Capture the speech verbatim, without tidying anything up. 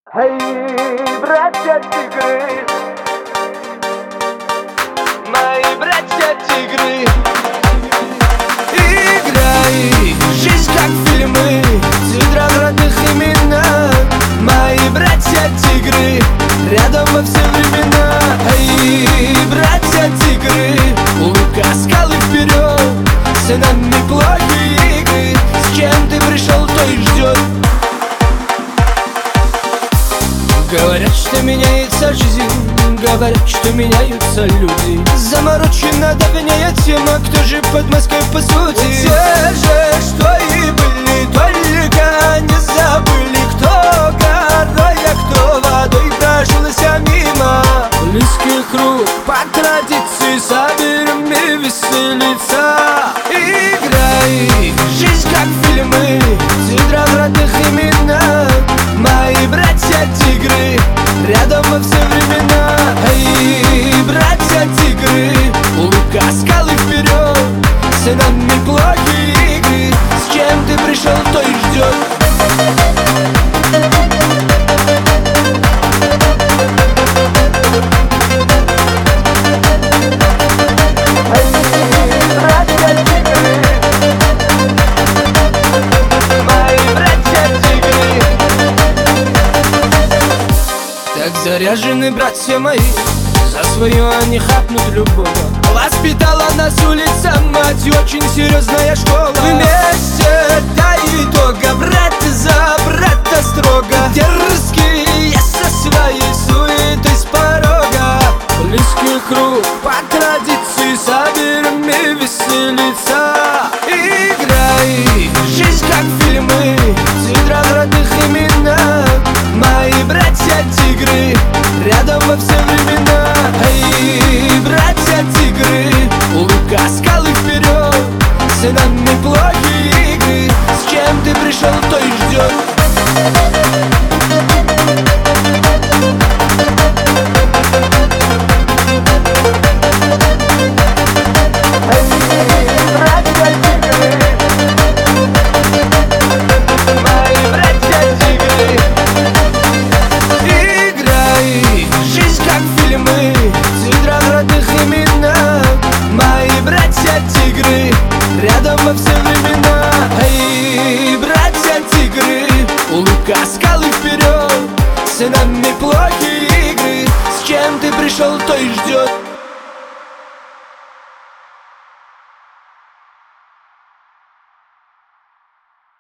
Эй, братья-тигры, мои братья-тигры, играй, жизнь как фильмы, цвета в родных именах. Мои братья-тигры, рядом во все времена. Эй, братья-тигры, улыбка, скалы вперед. С нами плохие игры, с чем ты пришел, то и ждет. Говорят, что меняется жизнь, говорят, что меняются люди. Заморочена давняя тема, кто же под Москвой по сути? Те же, что и были, только не забыли, кто горой, а кто водой прошелся мимо. Близкий круг, по традиции, соберем и веселиться. Играй, жизнь как фильмы, цвета в родных именах. Мои братья-тигры, рядом во все времена. Эй, братья-тигры, улыбка, скалы вперед. С нами плохие игры, с чем ты пришел, то и ждет. Так заряжены братья мои, за свое они хапнут любого. Воспитала нас улица мать, очень серьезная школа. Вместе до итога, брат за брата строго. Дерзкие со своей суетой с порога. Близкий круг, по традиции, соберем и веселиться.